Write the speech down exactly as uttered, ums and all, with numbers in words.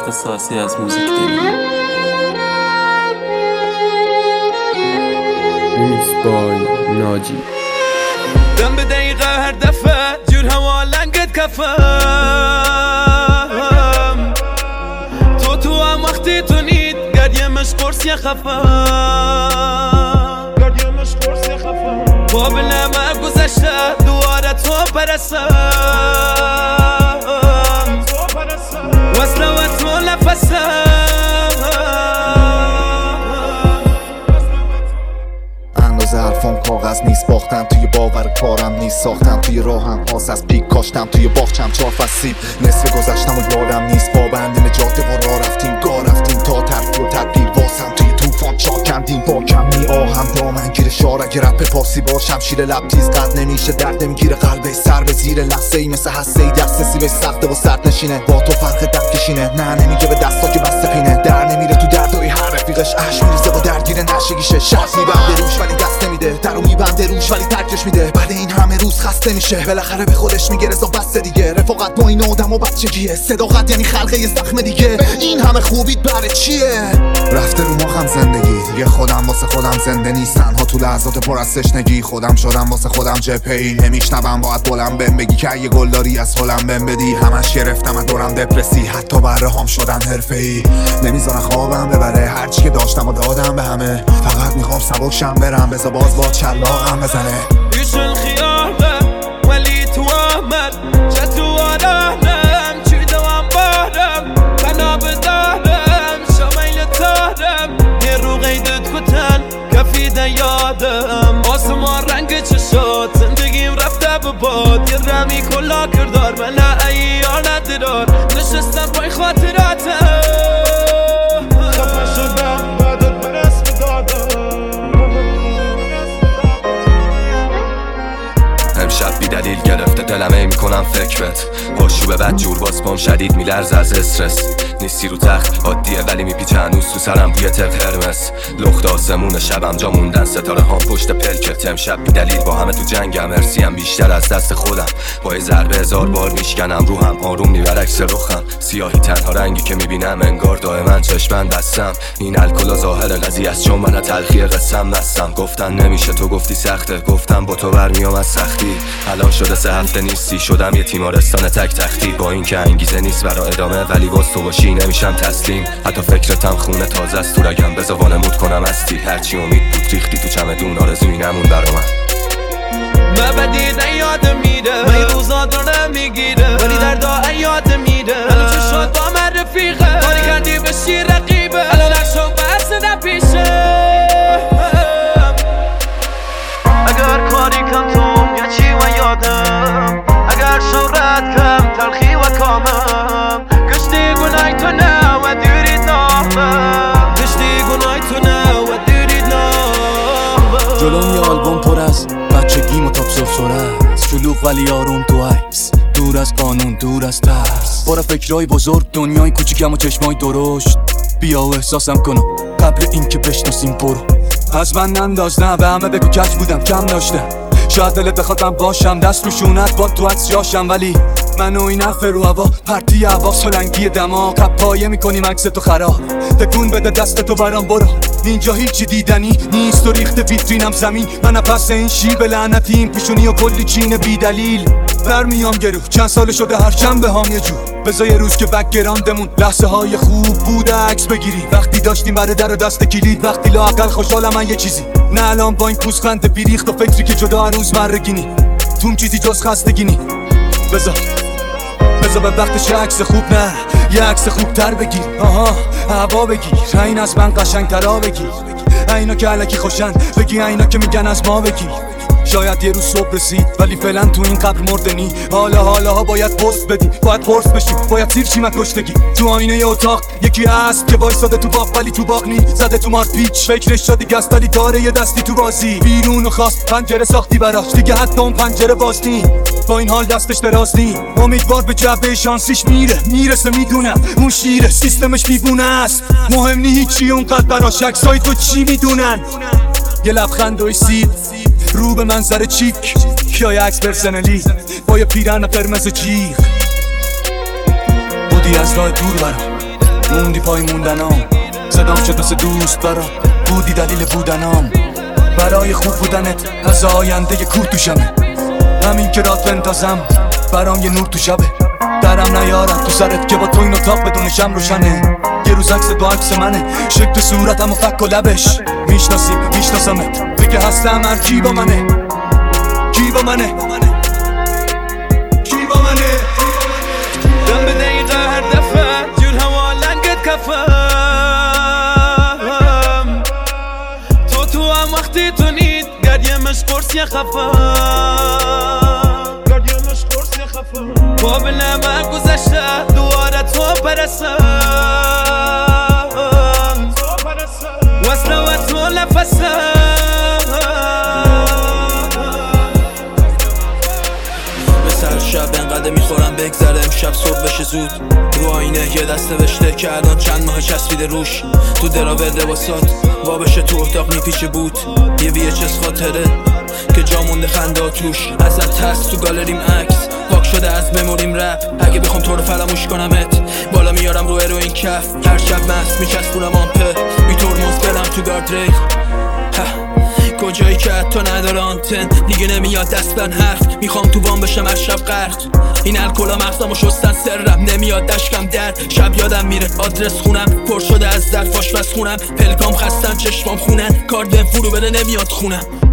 اختصاصی از موزیک داریم. ریمیکس بای ناجی. دم به دقیقه هر دفعه جور هوا لنگت کفم، تو تو هم وقتی تو نید گردیمش قرصی خفم، گردیمش قرصی خفم قابل ما گذشته دواره تو پرسم، وصله و تو نفسم. اندازه حرفام کاغذ نیست، باختم توی باور کارم نیست، ساختم توی راهم پاس از پیک، کاشتم توی باغچم چهار فصل سیب، نصف گذشتم و یادم نیست، با بندیم جاده و راه رفتیم گاه رفتیم تا ترک و تدبیر، واسم توی طوفان چا کندیم با کمی آهم دامنگیر شار، اگه رپ پارسی باشم شیر لب تیز قد نمیشه، درد نمیگیره قلبه سر به زیر لحظه ای مثل هسته ای دست سیبش سخته و سرد نشینه، با تو فرق دم کشینه، نه نمیگه به دستا که بسته پینه، در نمیره تو دردای هر رفیقش اش میریزه و درگیر نشگیشه، شرط میبنده روش ولی دست نمیده، درو میبنده روش ولی ترکش میده، بعد این همه روز خسته میشه، بالاخره به خودش میگه رضا بس دیگه، رفاقت با این آدم و بچگیه، صداقت یعنی خلقه زخم دیگه، این همه خوبیت برای چیه؟ رفته رو مخم زندگی دیگه، خودم واسه خودم زنده نیستن ها، تو لحظات پر از تشنگی خودم شدم واسه خودم جپه‌ای، نمیشنوم باید بلند بهم بگی که یه گلداری از هلم بهم بدی، همش گرفتم از دورم دپرسی، حتی بره هم شدن حرفه‌ای، نمیذارن خوابم ببره هرچی که داشتم و دادم به همه، فقط میخوام سبکشم برم بذار باز با چلاقم بزنه. ایشون خیاله ولی تو آمد چه تو آدم چی دوام بارم بنا بدارم شمیل تارم یه رو قیدت کتن کفیده یادم، آسمان رنگ چشات زندگیم رفته به باد، یه رمی کلا کردار من ایار ندرار، نشستم پای خاطراتم خفه شدم بعدت برس بدادم. امشب بی دلیل گرفته دلم ای میکنم فکرت، پاشو بد جور باز پام شدید میلرز از استرس، نیستی رو تخت عادیه ولی میپیچه هنوز تو سرم بوی تف هرمس، لخت آسمون شبم جا موندن ستاره هم پشت پلکت، امشب بی دلیل با همه تو جنگم، ارسی هم بیشتر از دست خودم، با یه ضربه هزار بار میشکنم روحم، آروم میبر عکس رخم، سیاهی تنها رنگی که میبینم انگار دائما چشمن بستم، این الکل ظاهر قضیه است چون من تلخی قسم مستم، گفتن نمیشه تو گفتی سخته، گفتم با تو برمیام از سختی، الان شده سه هفته نیستی، شدم یه تیمارستان تک تختی، با این که انگیزه نیست برا ادامه ولی باز تو باشی نمیشم تسلیم، حتی فکرتم خونه تازه است تو رگم، بذار وانمود کنم هستی، هرچی امید بود ریختی تو چمدون، آرزویی نمون برا من. مبدی نیاد میره من روزا داره میگیره ولی دردا یاد میره، الان چه شد با من رفیقه کاری کردی بشی رقیبه، الان نشو بس نپیشه، اگر کاری کم تو یه چی و یادم، اگر شورت کم تلخی و کامم، کشتی گنای تو نه و دیرید نامم، کشتی گنای تو نه و دیرید نامم. جلوم یه آلبوم پر از بچگی و تاپ سرسره است، شلوغ ولی آروم تو عکس، دور از قانون دور از ترس، برا فکرهای بزرگ دنیای کوچیکم و چشمای درشت، بیا و احساسم کنم قبل این که بشناسیم برو، از من ننداز نه به همه بگو کج بودم کم داشتم، شاید دلت بخوادم باشم دست رو شونت با تو از جاشم، ولی من و این حرف رو هوا پرتی هوا سلنگی دماغ، پایه میکنیم عکس تو خراب، تکون بده دست تو برام برو، اینجا هیچی دیدنی نیست و ریخته ویترینم زمین، من پس این شیب لعنتیم پیشونی و کلی چین بی دلیل، برمیام گرو چند سال شده هر شنبه هام یه جور، بذار یه روز که بکگراندمون لحظه های خوب بوده عکس بگیری، وقتی داشتیم برای در و دست کلید، وقتی لااقل خوشحالم من یه چیزی، نه الان با این پوزخند بیریخت و فکری که جدا هنوز مرگینی، توم چیزی جز خستگینی، بذار بذار به وقتش عکس خوب نه یه عکس خوب تر بگیر، آها هوا بگیر، این از من قشنگ ترا بگیر، اینا که علکی خوشن بگی، اینا که میگن از ما بگیر، شاید یه روز صبح رسید ولی فعلا تو این قبر مردنی، حالا حالا ها باید پست بدی، باید پرس بشی، باید سیر چی من کشتگی، تو آینه ی اتاق یکی هست که وایساده تو باغ ولی تو باغ نی، زده تو مار پیچ فکرش شدی گست ولی داره یه دستی تو بازی، بیرون و خواست پنجره ساختی براش دیگه حتی اون پنجره باز نی، با این حال دستش دراز نی، امیدوار به جبه شانسیش میره میرسه، میدونم اون شیره سیستمش بیبونه است، مهم نی هیچی اونقدر براش عکسای تو چی میدونن، یه لبخند و سید رو به منظر چیک، یا یه عکس پرسنلی با یه پیرن قرمز جیغ، بودی از راه دور برام موندی پای موندنام، صدام شد مثل دوست برا بودی دلیل بودنام. برای خوب بودنت از آینده یه کوه توشمه، همین که رات بندازم برام یه نور تو شبه. درم نیارم تو سرت که با تو این اتاق بدون شم روشنه. یه روز عکس با عکس منه، شکل صورتم و فک و لبش. میشناسیم میشناسمت، بگه هستم هر کی با منه، کی با منه، کی با منه. دم به دقیقه هر دفعه جور هوا لنگت کفم. تو تو هم وقتی تو نید گردیمش قرصی خفم، گردیمش قرصی خفم. قابل من گذشته دواره تو پرستم، وصله و تو نفسم. شب انقدر میخورم بگذره امشب صبح بشه زود. رو آینه یه دست نوشته که الان چند ماه چسبیده روش. تو دراور لباسات وا بشه تو اتاق میپیچه بود. یه وی اچ اس خاطره که جا مونده خنده توش. ازت هست تو گالریم عکس پاک شده از مموریم رپ. اگه بخوام تو رو فراموش کنمت بالا میارم رو اروین کف. هر شب مست میچسبونم آمپه بی ترمز برم تو گاردریل. کجایی که حتی نداره آنتن دیگه نمیاد دستن حرف. میخوام تو وام بشم هر شب غرق. این الکلا مغزمو شستن سرم نمیاد دشکم در شب. یادم میره آدرس خونم پر شده از ظرف آشپز خونم. پلکام خستن چشمام خونن کارد فرو بره نمیاد خونم.